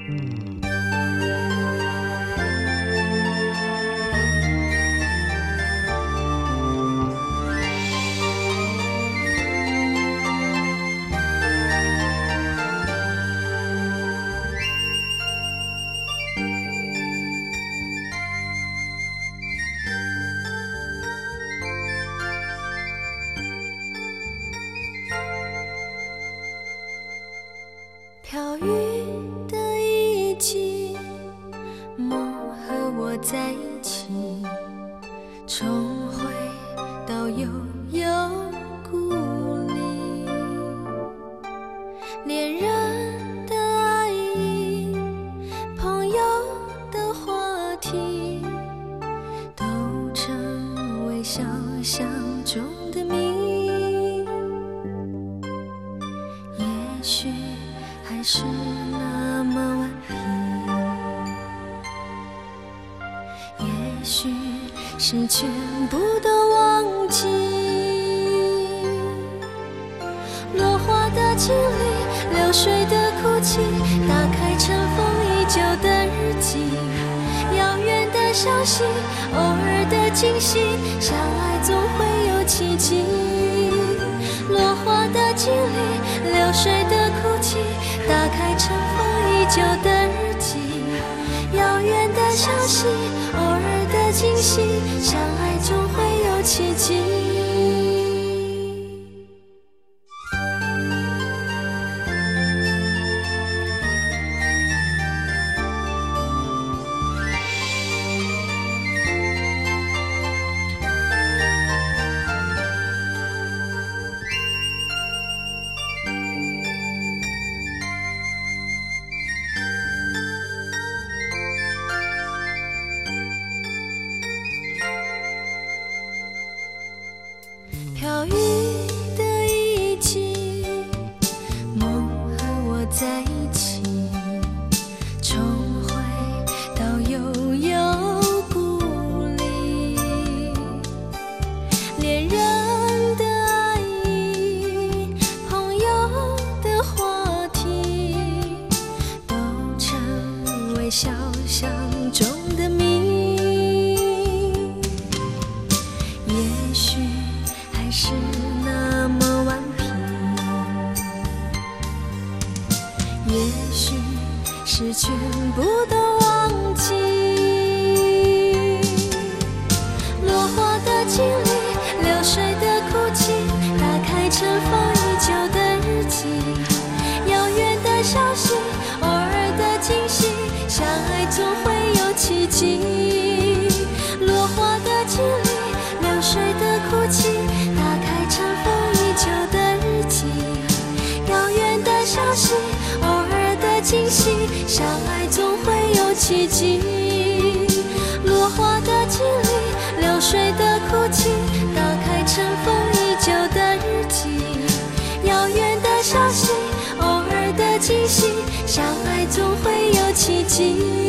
飘雨的一季，梦和我在一起，重回到悠悠故里。恋人的爱意，朋友的话题，都成为小巷中的谜。也许还是那么顽皮，也许是全部都忘记。落花的经历，流水的哭泣，打开尘封已久的日记。遥远的消息，偶尔的惊喜，相爱总会有奇迹。落花的经历，流水的哭泣，打开尘封已久的日记。遥远的消息，偶尔的惊喜，相爱总会有奇迹。飘雨的一季，梦和我在一起，重回到悠悠故里。恋人的爱意，朋友的话题，都成为小巷中的谜。也许还是那么顽皮，也许是全部都忘记。落花的经历，流水的哭泣，打开尘封已久的日记。遥远的消息，偶尔的惊喜，相爱总会有奇迹。落花的经历，流水的哭泣，打开尘封已久的日记。遥远的消息，偶尔的惊喜，相爱总会有奇迹。落花的经历，流水的哭泣，打开尘封已久的日记。遥远的消息，偶尔的惊喜，相爱总会有奇迹。